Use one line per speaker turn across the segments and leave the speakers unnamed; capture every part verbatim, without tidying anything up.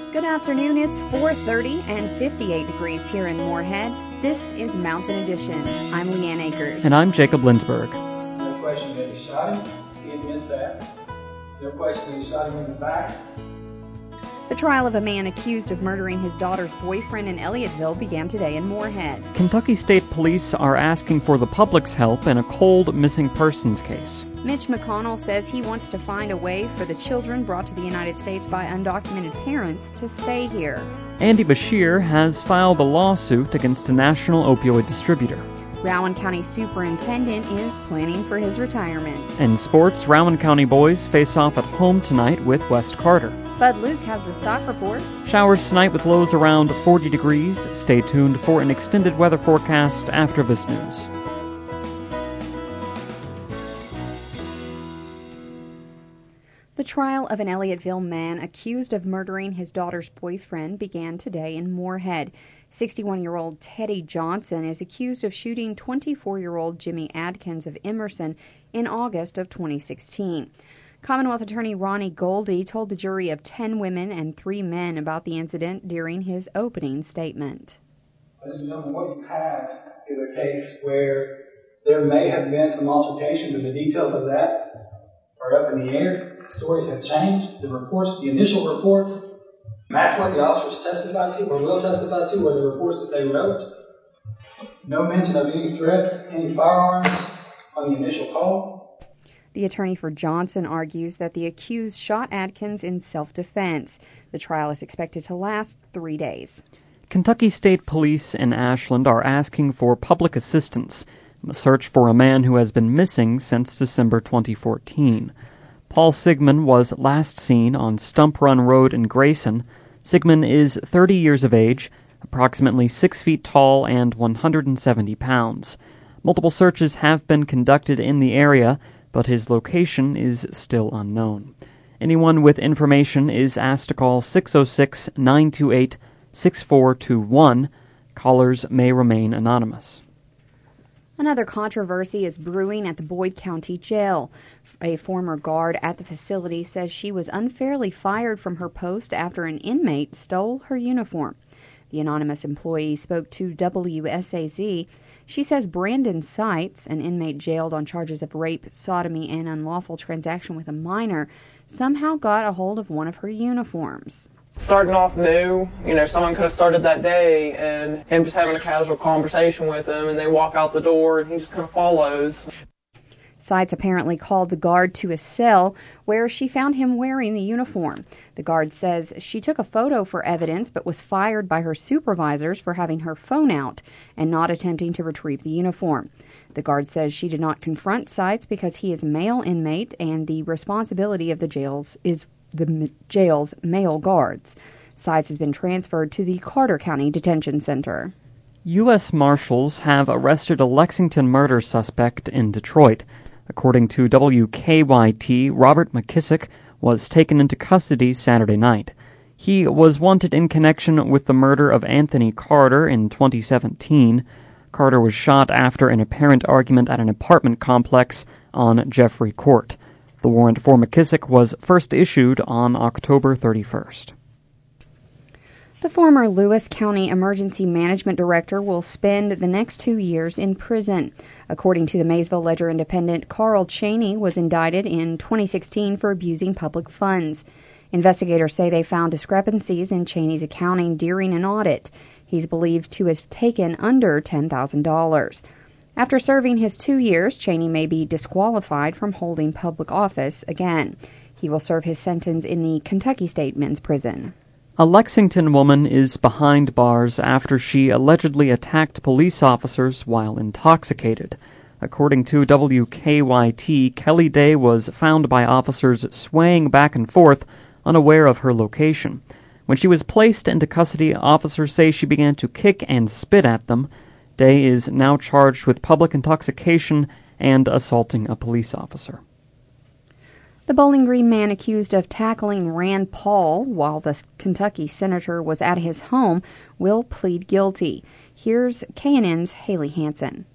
Good afternoon. It's four thirty and fifty-eight degrees here in Moorhead. This is Mountain Edition. I'm Leanne Akers.
And I'm Jacob Lindberg.
No question that he shot him. He admits that. No question that he shot him in the back.
The trial of a man accused of murdering his daughter's boyfriend in Elliotteville began today in Moorhead.
Kentucky State Police are asking for the public's help in a cold missing persons case.
Mitch McConnell says he wants to find a way for the children brought to the United States by undocumented parents to stay here.
Andy Beshear has filed a lawsuit against a national opioid distributor.
Rowan County Superintendent is planning for his retirement.
In sports, Rowan County boys face off at home tonight with West Carter.
Bud Luke has the stock report.
Showers tonight with lows around forty degrees. Stay tuned for an extended weather forecast after this news.
The trial of an Elliotteville man accused of murdering his daughter's boyfriend began today in Moorhead. sixty-one-year-old Teddy Johnson is accused of shooting twenty-four-year-old Jimmy Adkins of Emerson in August of twenty sixteen. Commonwealth Attorney Ronnie Goldie told the jury of ten women and three men about the incident during his opening statement.
Ladies and gentlemen, what you have is a case where there may have been some altercations, and the details of that are up in the air. The stories have changed. The reports, the initial reports, match what the officers testified to or will testify to, or the reports that they wrote. No mention of any threats, any firearms on the initial call.
The attorney for Johnson argues that the accused shot Adkins in self-defense. The trial is expected to last three days.
Kentucky State Police in Ashland are asking for public assistance in the search for a man who has been missing since December twenty fourteen. Paul Sigmund was last seen on Stump Run Road in Grayson. Sigmund is thirty years of age, approximately six feet tall, and one hundred seventy pounds. Multiple searches have been conducted in the area, but his location is still unknown. Anyone with information is asked to call six oh six, nine two eight, six four two one. Callers may remain anonymous.
Another controversy is brewing at the Boyd County Jail. A former guard at the facility says she was unfairly fired from her post after an inmate stole her uniform. The anonymous employee spoke to W S A Z. She says Brandon Seitz, an inmate jailed on charges of rape, sodomy, and unlawful transaction with a minor, somehow got a hold of one of her uniforms.
Starting off new, you know, someone could have started that day and him just having a casual conversation with him, and they walk out the door and he just kind of follows.
Seitz apparently called the guard to a cell where she found him wearing the uniform. The guard says she took a photo for evidence but was fired by her supervisors for having her phone out and not attempting to retrieve the uniform. The guard says she did not confront Seitz because he is a male inmate and the responsibility of the jails is the jail's male guards. Seitz has been transferred to the Carter County Detention Center.
U S Marshals have arrested a Lexington murder suspect in Detroit. According to W K Y T, Robert McKissick was taken into custody Saturday night. He was wanted in connection with the murder of Anthony Carter in twenty seventeen. Carter was shot after an apparent argument at an apartment complex on Jeffrey Court. The warrant for McKissick was first issued on October thirty-first.
The former Lewis County Emergency Management Director will spend the next two years in prison. According to the Maysville Ledger-Independent, Carl Cheney was indicted in twenty sixteen for abusing public funds. Investigators say they found discrepancies in Cheney's accounting during an audit. He's believed to have taken under ten thousand dollars. After serving his two years, Cheney may be disqualified from holding public office again. He will serve his sentence in the Kentucky State Men's Prison.
A Lexington woman is behind bars after she allegedly attacked police officers while intoxicated. According to W K Y T, Kelly Day was found by officers swaying back and forth, unaware of her location. When she was placed into custody, officers say she began to kick and spit at them. Day is now charged with public intoxication and assaulting a police officer.
The Bowling Green man accused of tackling Rand Paul while the Kentucky senator was at his home will plead guilty. Here's K N N's Haley Hansen.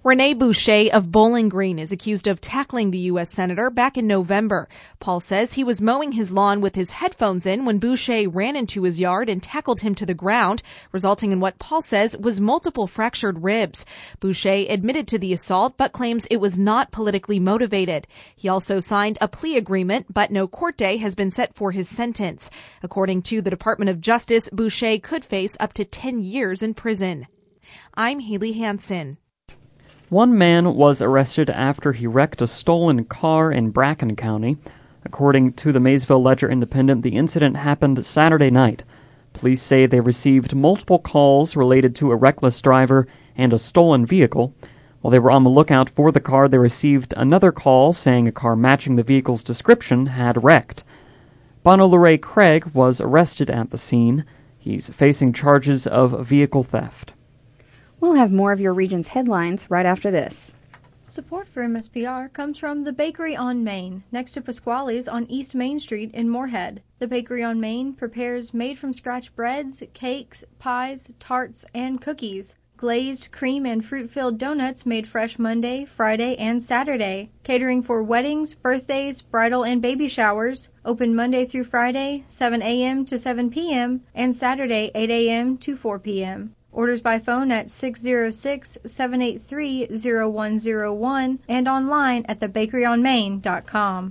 Rene Boucher of Bowling Green is accused of tackling the U S senator back in November. Paul says he was mowing his lawn with his headphones in when Boucher ran into his yard and tackled him to the ground, resulting in what Paul says was multiple fractured ribs. Boucher admitted to the assault but claims it was not politically motivated. He also signed a plea agreement, but no court day has been set for his sentence. According to the Department of Justice, Boucher could face up to ten years in prison. I'm Haley Hansen.
One man was arrested after he wrecked a stolen car in Bracken County. According to the Maysville Ledger-Independent, the incident happened Saturday night. Police say they received multiple calls related to a reckless driver and a stolen vehicle. While they were on the lookout for the car, they received another call saying a car matching the vehicle's description had wrecked. Bono LeRae Craig was arrested at the scene. He's facing charges of vehicle theft.
We'll have more of your region's headlines right after this.
Support for M S P R comes from the Bakery on Main, next to Pasquale's on East Main Street in Moorhead. The Bakery on Main prepares made-from-scratch breads, cakes, pies, tarts, and cookies. Glazed, cream, and fruit-filled donuts made fresh Monday, Friday, and Saturday. Catering for weddings, birthdays, bridal, and baby showers. Open Monday through Friday, seven a.m. to seven p.m., and Saturday, eight a.m. to four p.m. Orders by phone at six oh six, seven eight three, oh one oh one and online at the bakery on main dot com.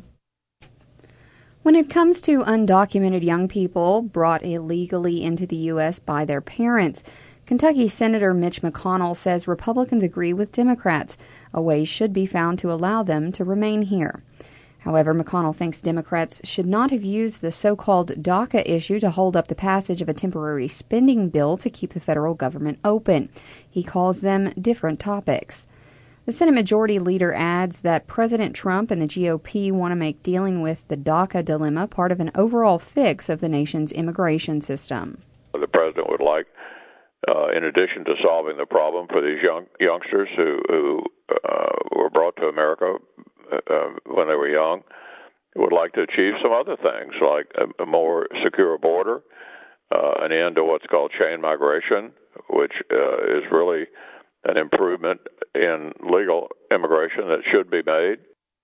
When it comes to undocumented young people brought illegally into the U S by their parents, Kentucky Senator Mitch McConnell says Republicans agree with Democrats. A way should be found to allow them to remain here. However, McConnell thinks Democrats should not have used the so-called DACA issue to hold up the passage of a temporary spending bill to keep the federal government open. He calls them different topics. The Senate Majority Leader adds that President Trump and the G O P want to make dealing with the DACA dilemma part of an overall fix of the nation's immigration system.
The president would like, uh, in addition to solving the problem for these young youngsters who, who uh, were brought to America Uh, when they were young, would like to achieve some other things like a, a more secure border, uh, an end to what's called chain migration, which uh, is really an improvement in legal immigration that should be made.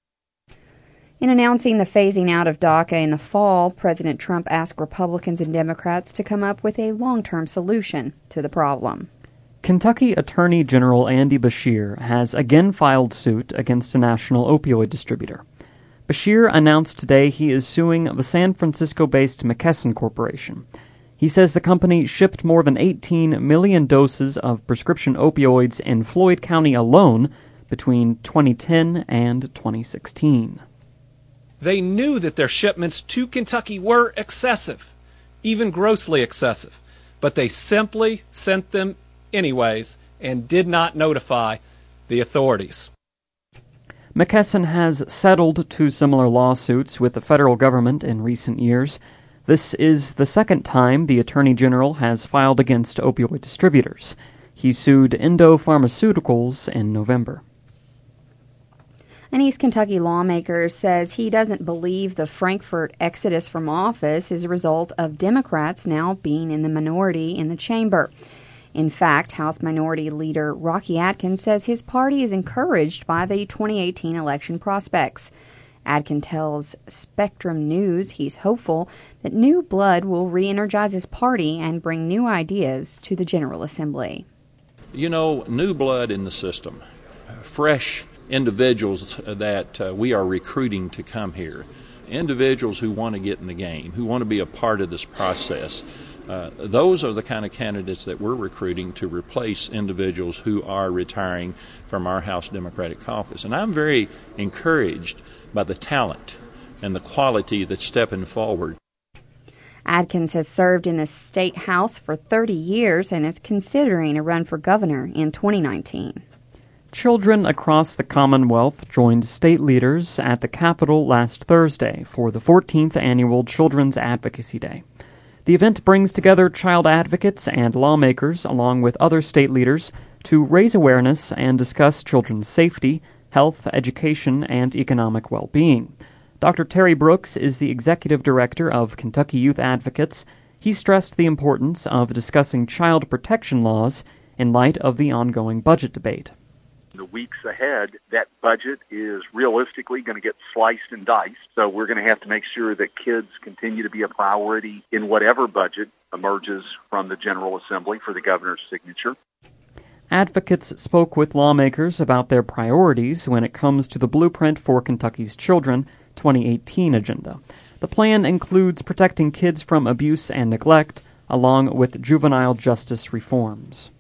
In announcing the phasing out of DACA in the fall, President Trump asked Republicans and Democrats to come up with a long-term solution to the problem.
Kentucky Attorney General Andy Beshear has again filed suit against a national opioid distributor. Beshear announced today he is suing the San Francisco-based McKesson Corporation. He says the company shipped more than eighteen million doses of prescription opioids in Floyd County alone between twenty ten and twenty sixteen.
They knew that their shipments to Kentucky were excessive, even grossly excessive, but they simply sent them anyways and did not notify the authorities.
McKesson has settled two similar lawsuits with the federal government in recent years. This is the second time the Attorney General has filed against opioid distributors. He sued Endo Pharmaceuticals in November.
An East Kentucky lawmaker says he doesn't believe the Frankfort exodus from office is a result of Democrats now being in the minority in the chamber. In fact, House Minority Leader Rocky Adkins says his party is encouraged by the twenty eighteen election prospects. Adkins tells Spectrum News he's hopeful that new blood will re-energize his party and bring new ideas to the General Assembly.
You know, new blood in the system, fresh individuals that uh, we are recruiting to come here, individuals who want to get in the game, who want to be a part of this process. Uh, those are the kind of candidates that we're recruiting to replace individuals who are retiring from our House Democratic Caucus. And I'm very encouraged by the talent and the quality that's stepping forward.
Adkins has served in the state house for thirty years and is considering a run for governor in twenty nineteen.
Children across the Commonwealth joined state leaders at the Capitol last Thursday for the fourteenth Annual Children's Advocacy Day. The event brings together child advocates and lawmakers, along with other state leaders, to raise awareness and discuss children's safety, health, education, and economic well-being. Doctor Terry Brooks is the executive director of Kentucky Youth Advocates. He stressed the importance of discussing child protection laws in light of the ongoing budget debate.
the weeks ahead, that budget is realistically going to get sliced and diced. So we're going to have to make sure that kids continue to be a priority in whatever budget emerges from the General Assembly for the governor's signature.
Advocates spoke with lawmakers about their priorities when it comes to the Blueprint for Kentucky's Children twenty eighteen agenda. The plan includes protecting kids from abuse and neglect, along with juvenile justice reforms.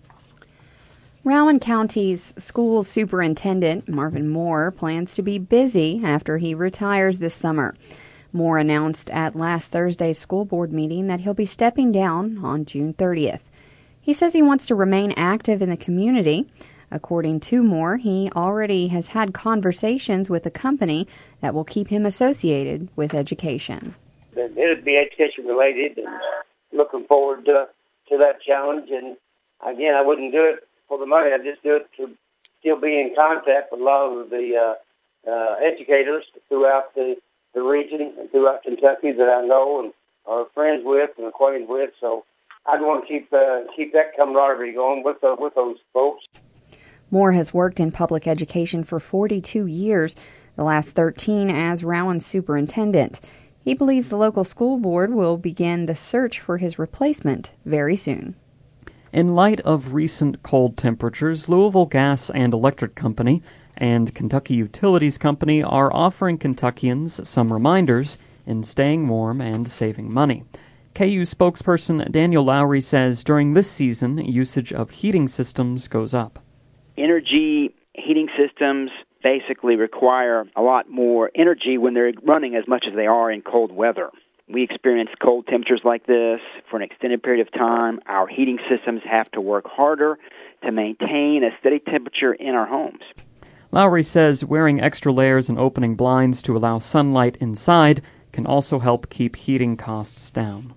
Rowan County's school superintendent, Marvin Moore, plans to be busy after he retires this summer. Moore announced at last Thursday's school board meeting that he'll be stepping down on June thirtieth. He says he wants to remain active in the community. According to Moore, he already has had conversations with a company that will keep him associated with education.
It would be education related, and looking forward to, to that challenge. And again, I wouldn't do it for the money. I'd just do it to still be in contact with a lot of the uh, uh, educators throughout the, the region and throughout Kentucky that I know and are friends with and acquainted with. So I'd want to keep uh, keep that camaraderie going with the, with those folks.
Moore has worked in public education for forty-two years, the last thirteen as Rowan superintendent. He believes the local school board will begin the search for his replacement very soon.
In light of recent cold temperatures, Louisville Gas and Electric Company and Kentucky Utilities Company are offering Kentuckians some reminders in staying warm and saving money. K U spokesperson Daniel Lowry says during this season, usage of heating systems goes up.
Energy heating systems basically require a lot more energy when they're running as much as they are in cold weather. We experience cold temperatures like this for an extended period of time. Our heating systems have to work harder to maintain a steady temperature in our homes.
Lowry says wearing extra layers and opening blinds to allow sunlight inside can also help keep heating costs down.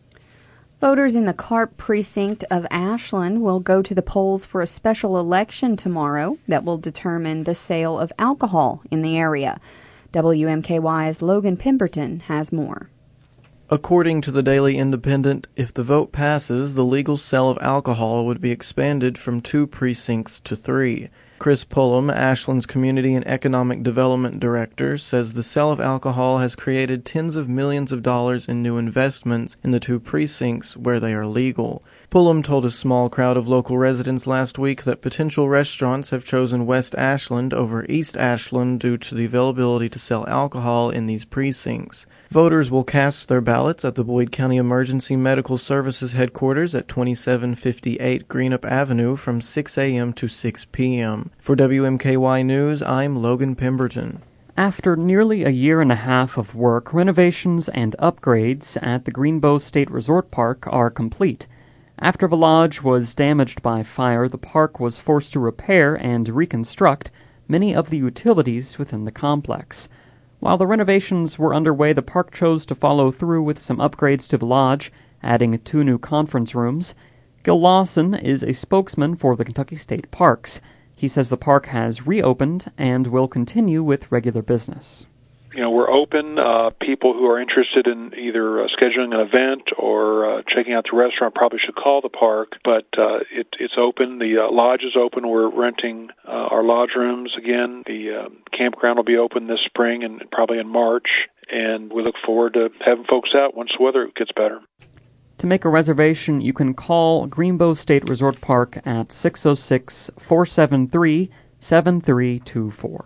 Voters in the Carp precinct of Ashland will go to the polls for a special election tomorrow that will determine the sale of alcohol in the area. W M K Y's Logan Pemberton has more.
According to the Daily Independent, if the vote passes, the legal sale of alcohol would be expanded from two precincts to three. Chris Pullum, Ashland's Community and Economic Development Director, says the sale of alcohol has created tens of millions of dollars in new investments in the two precincts where they are legal. Pullum told a small crowd of local residents last week that potential restaurants have chosen West Ashland over East Ashland due to the availability to sell alcohol in these precincts. Voters will cast their ballots at the Boyd County Emergency Medical Services headquarters at twenty-seven fifty-eight Greenup Avenue from six a.m. to six p.m. For W M K Y News, I'm Logan Pemberton.
After nearly a year and a half of work, renovations and upgrades at the Greenbow State Resort Park are complete. After the lodge was damaged by fire, the park was forced to repair and reconstruct many of the utilities within the complex. While the renovations were underway, the park chose to follow through with some upgrades to the lodge, adding two new conference rooms. Gil Lawson is a spokesman for the Kentucky State Parks. He says the park has reopened and will continue with regular business.
You know, we're open. Uh, people who are interested in either uh, scheduling an event or uh, checking out the restaurant probably should call the park, but uh, it, it's open. The uh, lodge is open. We're renting uh, our lodge rooms again. The uh, campground will be open this spring and probably in March, and we look forward to having folks out once the weather gets better.
To make a reservation, you can call Greenbow State Resort Park at six oh six, four seven three, seven three two four.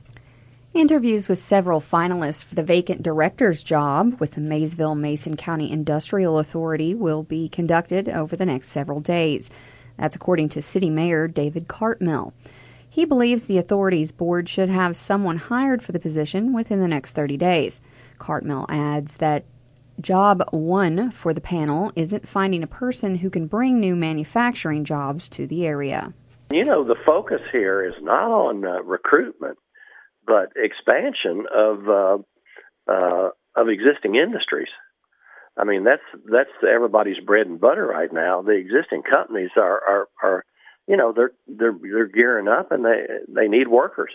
Interviews with several finalists for the vacant director's job with the Maysville-Mason County Industrial Authority will be conducted over the next several days. That's according to City Mayor David Cartmill. He believes the authority's board should have someone hired for the position within the next thirty days. Cartmill adds that job one for the panel isn't finding a person who can bring new manufacturing jobs to the area.
You know, the focus here is not on uh, recruitment, but expansion of uh, uh, of existing industries. I mean, that's that's everybody's bread and butter right now. The existing companies are are, are you know they're they're they're gearing up and they they need workers.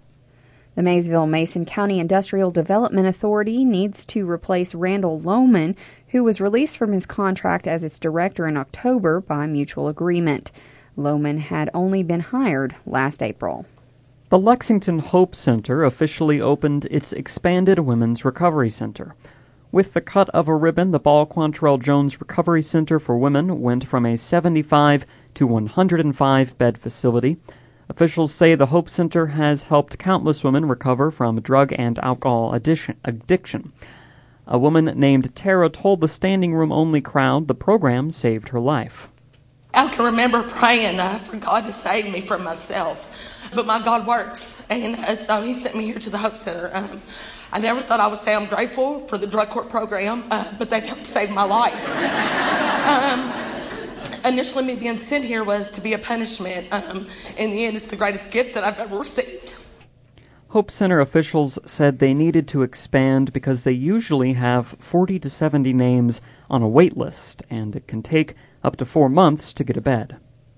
The Maysville-Mason County Industrial Development Authority needs to replace Randall Lohman, who was released from his contract as its director in October by mutual agreement. Lohman had only been hired last April.
The Lexington Hope Center officially opened its expanded Women's Recovery Center. With the cut of a ribbon, the Ball Quantrell Jones Recovery Center for Women went from a seventy-five to one hundred five bed facility. Officials say the Hope Center has helped countless women recover from drug and alcohol addiction. A woman named Tara told the standing room only crowd the program saved her life.
I can remember praying uh, for God to save me from myself, but my God works, and uh, so He sent me here to the Hope Center. Um, I never thought I would say I'm grateful for the drug court program, uh, but they've helped save my life. Um, initially, me being sent here was to be a punishment. Um, in the end, it's the greatest gift that I've ever received.
Hope Center officials said they needed to expand because they usually have forty to seventy names on a wait list, and it can take up to four months to get a bed.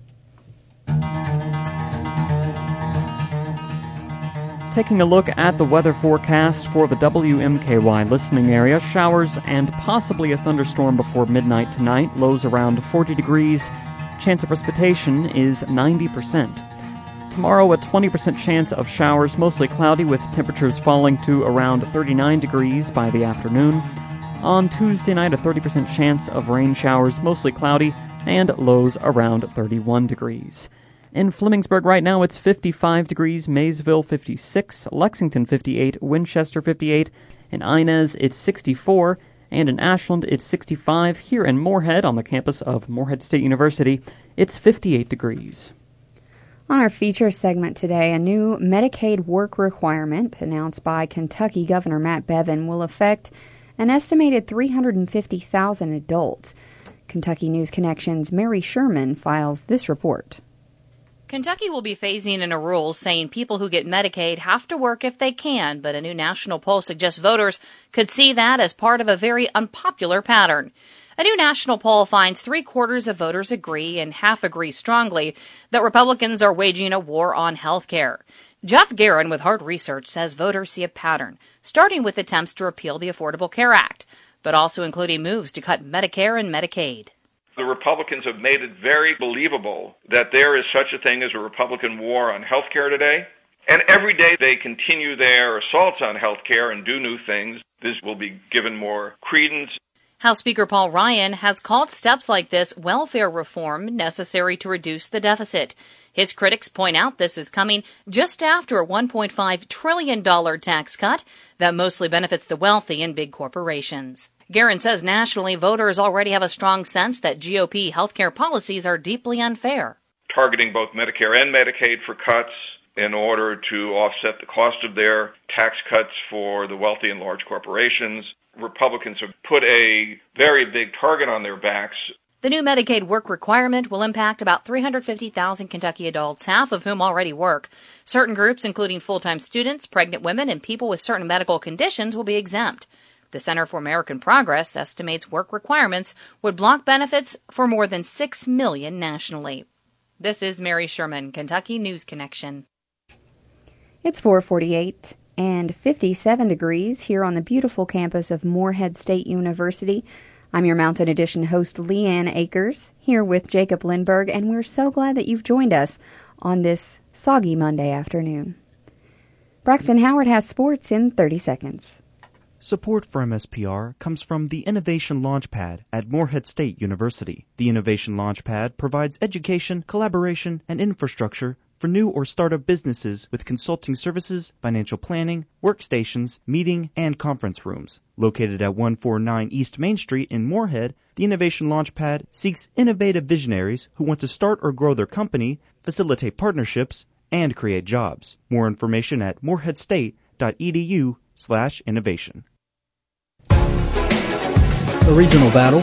Taking a look at the weather forecast for the W M K Y listening area, showers and possibly a thunderstorm before midnight tonight, lows around forty degrees. Chance of precipitation is ninety percent. Tomorrow, a twenty percent chance of showers, mostly cloudy with temperatures falling to around thirty-nine degrees by the afternoon. On Tuesday night, a thirty percent chance of rain showers, mostly cloudy, and lows around thirty-one degrees. In Flemingsburg right now, it's fifty-five degrees, Maysville fifty-six, Lexington fifty-eight, Winchester fifty-eight, in Inez it's sixty-four, and in Ashland it's sixty-five. Here in Moorhead, on the campus of Moorhead State University, it's fifty-eight degrees.
On our feature segment today, a new Medicaid work requirement announced by Kentucky Governor Matt Bevin will affect an estimated three hundred fifty thousand adults. Kentucky News Connection's Mary Sherman files this report.
Kentucky will be phasing in a rule saying people who get Medicaid have to work if they can, but a new national poll suggests voters could see that as part of a very unpopular pattern. A new national poll finds three-quarters of voters agree and half agree strongly that Republicans are waging a war on health care. Jeff Guerin with Hard Research says voters see a pattern, starting with attempts to repeal the Affordable Care Act, but also including moves to cut Medicare and Medicaid.
The Republicans have made it very believable that there is such a thing as a Republican war on health care today. And every day they continue their assaults on health care and do new things. This will be given more credence.
House Speaker Paul Ryan has called steps like this welfare reform necessary to reduce the deficit. His critics point out this is coming just after a one point five trillion dollars tax cut that mostly benefits the wealthy and big corporations. Guerin says nationally, voters already have a strong sense that G O P healthcare policies are deeply unfair.
Targeting both Medicare and Medicaid for cuts in order to offset the cost of their tax cuts for the wealthy and large corporations. Republicans have put a very big target on their backs.
The new Medicaid work requirement will impact about three hundred fifty thousand Kentucky adults, half of whom already work. Certain groups, including full-time students, pregnant women, and people with certain medical conditions, will be exempt. The Center for American Progress estimates work requirements would block benefits for more than six million nationally. This is Mary Sherman, Kentucky News Connection.
It's four forty-eight and fifty-seven degrees here on the beautiful campus of Moorhead State University. I'm your Mountain Edition host, Leanne Akers, here with Jacob Lindberg, and we're so glad that you've joined us on this soggy Monday afternoon. Braxton Howard has sports in thirty seconds.
Support for M S P R comes from the Innovation Launchpad at Moorhead State University. The Innovation Launchpad provides education, collaboration, and infrastructure for new or startup businesses with consulting services, financial planning, workstations, meeting, and conference rooms. Located at one forty-nine East Main Street in Moorhead, the Innovation Launchpad seeks innovative visionaries who want to start or grow their company, facilitate partnerships, and create jobs. More information at moorheadstate.edu slash innovation.
The regional battle.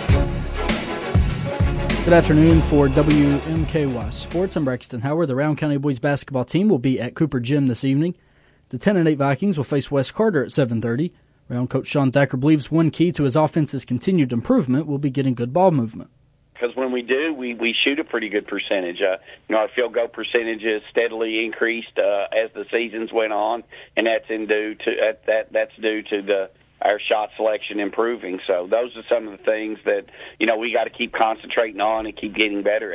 Good afternoon for W M K Y Sports. I'm Braxton Howard. The Round County boys basketball team will be at Cooper Gym this evening. The ten and eight Vikings will face West Carter at seven thirty. Round coach Sean Thacker believes one key to his offense's continued improvement will be getting good ball movement.
Because when we do, we, we shoot a pretty good percentage. Uh, you know, our field goal percentages steadily increased uh, as the seasons went on, and that's in due to uh, that that's due to the our shot selection improving. So those are some of the things that, you know, we got to keep concentrating on and keep getting better at.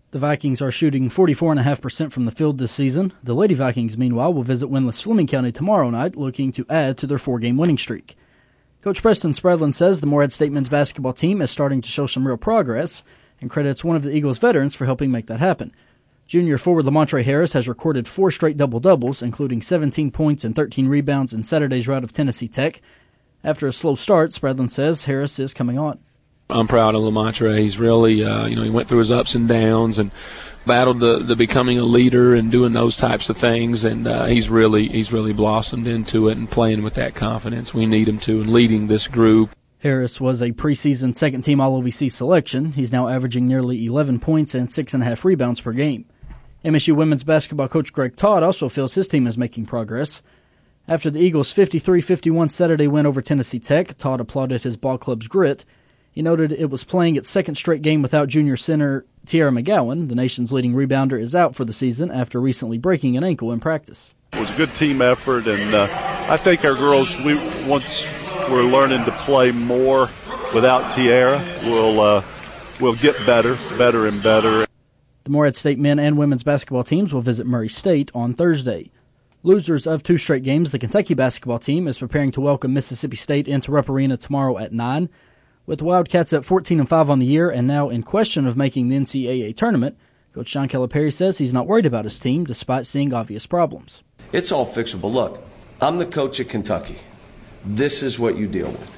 The Vikings are shooting forty-four point five percent from the field this season. The Lady Vikings, meanwhile, will visit winless Fleming County tomorrow night, looking to add to their four-game winning streak. Coach Preston Spradlin says the Morehead State men's basketball team is starting to show some real progress and credits one of the Eagles' veterans for helping make that happen. Junior forward Lamontre Harris has recorded four straight double-doubles, including seventeen points and thirteen rebounds in Saturday's rout of Tennessee Tech. After a slow start, Spradlin says Harris is coming on.
I'm proud of Lamontre. He's really, uh, you know, he went through his ups and downs and battled the, the becoming a leader and doing those types of things, and uh, he's really he's really blossomed into it and playing with that confidence we need him to and leading this group.
Harris was a preseason second-team All O V C selection. He's now averaging nearly eleven points and six and a half rebounds per game. M S U women's basketball coach Greg Todd also feels his team is making progress. After the Eagles' fifty-three fifty-one Saturday win over Tennessee Tech, Todd applauded his ball club's grit. He noted it was playing its second straight game without junior center Tiara McGowan. The nation's leading rebounder is out for the season after recently breaking an ankle in practice.
It was a good team effort, and uh, I think our girls, we once we're learning to play more without Tiara, we'll, uh, we'll get better, better and better.
The Morehead State men and women's basketball teams will visit Murray State on Thursday. Losers of two straight games, the Kentucky basketball team is preparing to welcome Mississippi State into Rupp Arena tomorrow at nine. With the Wildcats at fourteen and five on the year and now in question of making the N C double A tournament, Coach John Calipari says he's not worried about his team despite seeing obvious problems.
It's all fixable. Look, I'm the coach at Kentucky. This is what you deal with.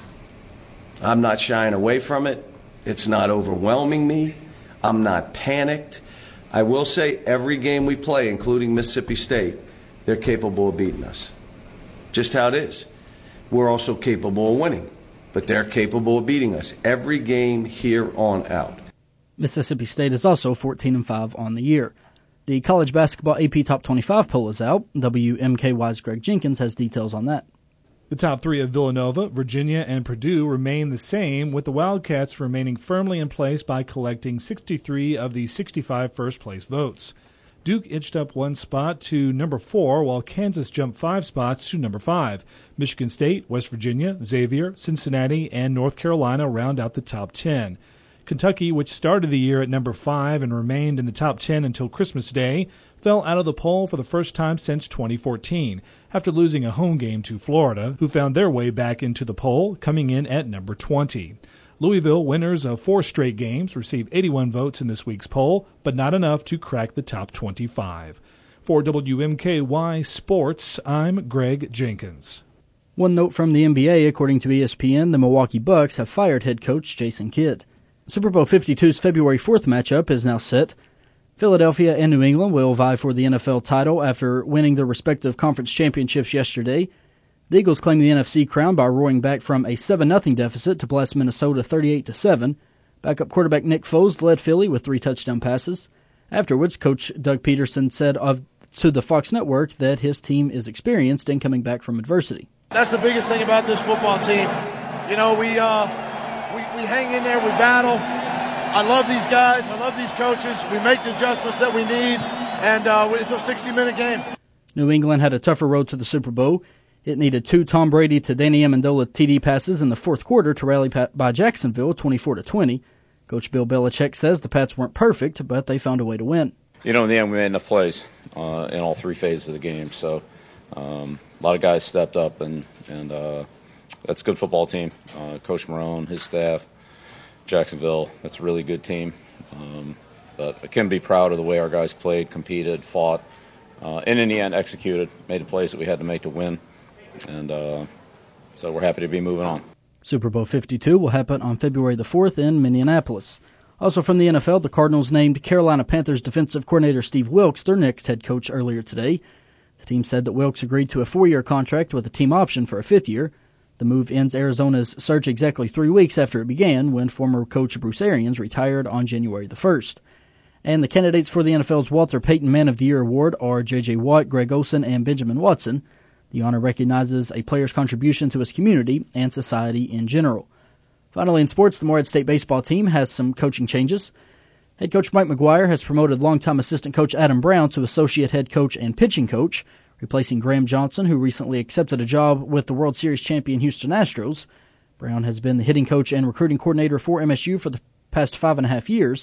I'm not shying away from it. It's not overwhelming me. I'm not panicked. I will say every game we play, including Mississippi State, they're capable of beating us. Just how it is. We're also capable of winning. But they're capable of beating us every game here on out.
Mississippi State is also fourteen and five on the year. The college basketball A P Top twenty-five poll is out. W M K Y's Greg Jenkins has details on that.
The top three of Villanova, Virginia, and Purdue remain the same, with the Wildcats remaining firmly in place by collecting sixty-three of the sixty-five first-place votes. Duke inched up one spot to number four, while Kansas jumped five spots to number five. Michigan State, West Virginia, Xavier, Cincinnati, and North Carolina round out the top ten. Kentucky, which started the year at number five and remained in the top ten until Christmas Day, fell out of the poll for the first time since twenty fourteen, after losing a home game to Florida, who found their way back into the poll, coming in at number twenty. Louisville, winners of four straight games, received eighty-one votes in this week's poll, but not enough to crack the top twenty-five. For W M K Y Sports, I'm Greg Jenkins.
One note from the N B A, according to E S P N, the Milwaukee Bucks have fired head coach Jason Kidd. Super Bowl fifty-two's February fourth matchup is now set. Philadelphia and New England will vie for the N F L title after winning their respective conference championships yesterday. The Eagles claim the N F C crown by roaring back from a seven nothing deficit to blast Minnesota thirty-eight to seven. Backup quarterback Nick Foles led Philly with three touchdown passes. Afterwards, Coach Doug Peterson said of to the Fox Network that his team is experienced in coming back from adversity.
That's the biggest thing about this football team. You know, we uh, we, we hang in there, we battle. I love these guys. I love these coaches. We make the adjustments that we need, and uh, it's a sixty-minute game.
New England had a tougher road to the Super Bowl. It needed two Tom Brady to Danny Amendola T D passes in the fourth quarter to rally by Jacksonville twenty-four to twenty. Coach Bill Belichick says the Pats weren't perfect, but they found a way to win.
You know, in the end, we made enough plays uh, in all three phases of the game. So um, a lot of guys stepped up, and, and uh, that's a good football team. Uh, Coach Marone, his staff, Jacksonville, that's a really good team. Um, but I can be proud of the way our guys played, competed, fought, uh, and in the end executed, made the plays that we had to make to win. And uh, so we're happy to be moving on.
Super Bowl fifty-two will happen on February the fourth in Minneapolis. Also from the N F L, the Cardinals named Carolina Panthers defensive coordinator Steve Wilks their next head coach earlier today. The team said that Wilks agreed to a four-year contract with a team option for a fifth year. The move ends Arizona's search exactly three weeks after it began, when former coach Bruce Arians retired on January the first. And the candidates for the N F L's Walter Payton Man of the Year award are J J. Watt, Greg Olsen, and Benjamin Watson. The honor recognizes a player's contribution to his community and society in general. Finally, in sports, the Morehead State baseball team has some coaching changes. Head coach Mike McGuire has promoted longtime assistant coach Adam Brown to associate head coach and pitching coach, replacing Graham Johnson, who recently accepted a job with the World Series champion Houston Astros. Brown has been the hitting coach and recruiting coordinator for M S U for the past five and a half years.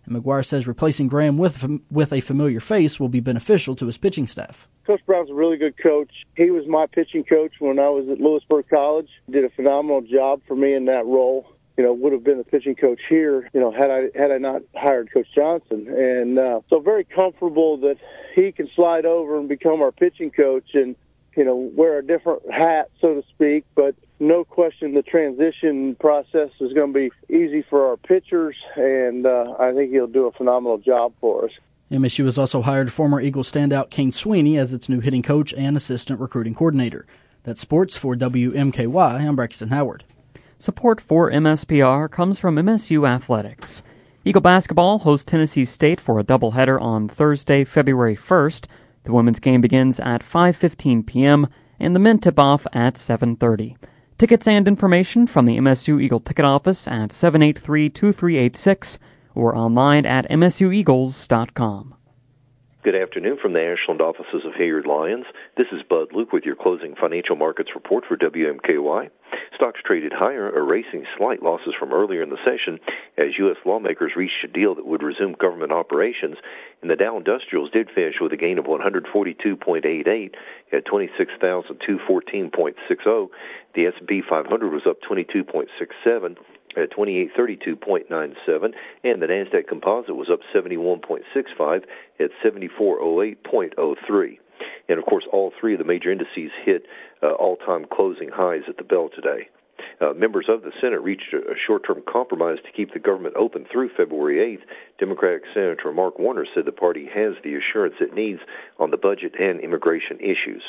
And McGuire says replacing Graham with, with a familiar face will be beneficial to his pitching staff.
Coach Brown's a really good coach. He was my pitching coach when I was at Lewisburg College. Did a phenomenal job for me in that role. You know, would have been the pitching coach here, you know, had I had I not hired Coach Johnson. And uh, so very comfortable that he can slide over and become our pitching coach and, you know, wear a different hat, so to speak. But no question the transition process is going to be easy for our pitchers, and uh, I think he'll do a phenomenal job for us.
M S U has also hired former Eagle standout Kane Sweeney as its new hitting coach and assistant recruiting coordinator. That's sports for W M K Y. I'm Braxton Howard.
Support for M S P R comes from M S U Athletics. Eagle basketball hosts Tennessee State for a doubleheader on Thursday, February first. The women's game begins at five fifteen p.m. and the men tip off at seven thirty. Tickets and information from the M S U Eagle ticket office at seven eight three, two three eight six or online at m s u eagles dot com.
Good afternoon from the Ashland offices of Hilliard Lyons. This is Bud Luke with your closing financial markets report for W M K Y. Stocks traded higher, erasing slight losses from earlier in the session as U S lawmakers reached a deal that would resume government operations. And the Dow Industrials did finish with a gain of one forty-two point eight eight at twenty-six thousand two hundred fourteen point six zero. The S and P five hundred was up twenty-two point six seven at twenty-eight thirty-two point nine seven, and the Nasdaq Composite was up seventy-one point six five at seventy-four oh eight point oh three. And, of course, all three of the major indices hit uh, all-time closing highs at the bell today. Uh, members of the Senate reached a, a short-term compromise to keep the government open through February eighth. Democratic Senator Mark Warner said the party has the assurance it needs on the budget and immigration issues.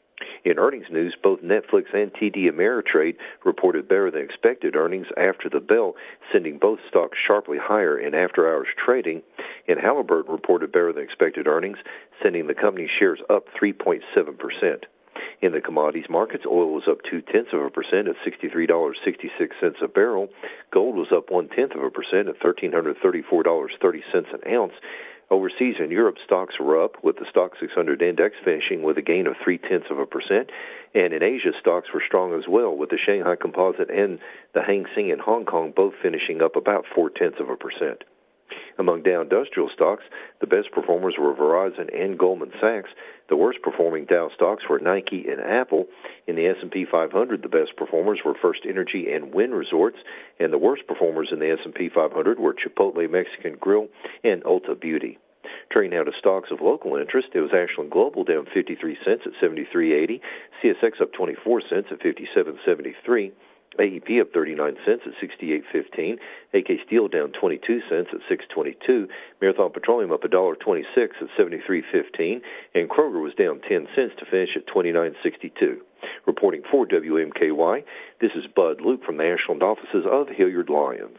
In earnings news, both Netflix and T D Ameritrade reported better than expected earnings after the bell, sending both stocks sharply higher in after-hours trading. And Halliburton reported better than expected earnings, sending the company's shares up three point seven percent. In the commodities markets, oil was up two-tenths of a percent at sixty-three dollars and sixty-six cents a barrel. Gold was up one-tenth of a percent at one thousand three hundred thirty-four dollars and thirty cents an ounce. Overseas in Europe, stocks were up, with the Stoxx six hundred index finishing with a gain of three-tenths of a percent. And in Asia, stocks were strong as well, with the Shanghai Composite and the Hang Seng in Hong Kong both finishing up about four-tenths of a percent. Among Dow Industrial stocks, the best performers were Verizon and Goldman Sachs. The worst-performing Dow stocks were Nike and Apple. In the S and P five hundred, the best performers were First Energy and Wynn Resorts, and the worst performers in the S and P five hundred were Chipotle Mexican Grill and Ulta Beauty. Turning now to stocks of local interest, it was Ashland Global down fifty-three cents at seventy-three eighty, C S X up twenty-four cents at fifty-seven seventy-three, A E P up thirty-nine cents at sixty-eight fifteen, A K Steel down twenty-two cents at six twenty-two, Marathon Petroleum up one dollar twenty-six at seventy-three fifteen, and Kroger was down ten cents to finish at twenty-nine sixty-two. Reporting for W M K Y, this is Bud Luke from the Ashland offices of Hilliard Lyons.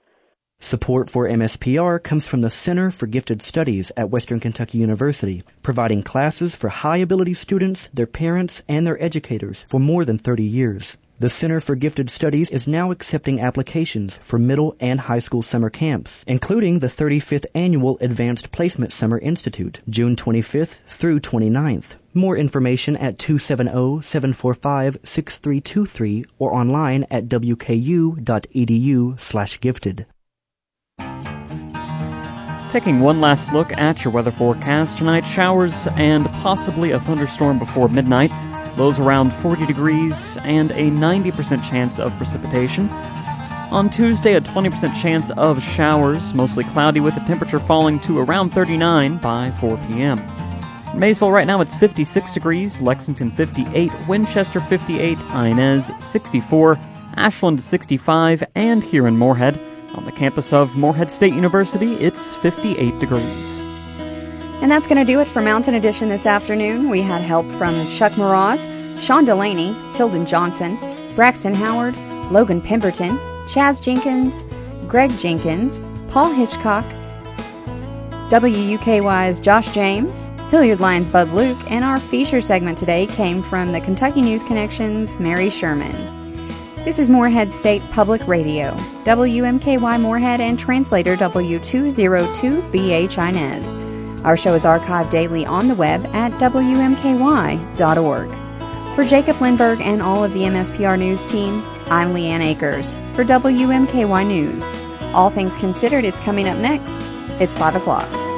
Support for M S P R comes from the Center for Gifted Studies at Western Kentucky University, providing classes for high-ability students, their parents, and their educators for more than thirty years. The Center for Gifted Studies is now accepting applications for middle and high school summer camps, including the thirty-fifth Annual Advanced Placement Summer Institute, June twenty-fifth through twenty-ninth. More information at two seven zero, seven four five, six three two three or online at w k u dot e d u slash gifted.
Taking one last look at your weather forecast tonight, showers and possibly a thunderstorm before midnight. Lows around forty degrees and a ninety percent chance of precipitation. On Tuesday, a twenty percent chance of showers, mostly cloudy with the temperature falling to around thirty-nine by four p.m. In Maysville right now it's fifty-six degrees, Lexington fifty-eight, Winchester fifty-eight, Inez sixty-four, Ashland sixty-five, and here in Moorhead, on the campus of Moorhead State University, it's fifty-eight degrees.
And that's going to do it for Mountain Edition this afternoon. We had help from Chuck Moroz, Sean Delaney, Tilden Johnson, Braxton Howard, Logan Pemberton, Chaz Jenkins, Greg Jenkins, Paul Hitchcock, W U K Y's Josh James, Hilliard Lyons' Bud Luke, and our feature segment today came from the Kentucky News Connection's Mary Sherman. This is Moorhead State Public Radio, W M K Y Moorhead, and translator W two oh two B H Inez. Our show is archived daily on the web at w m k y dot org. For Jacob Lindberg and all of the M S P R News team, I'm Leanne Akers for W M K Y News. All Things Considered is coming up next. It's five o'clock.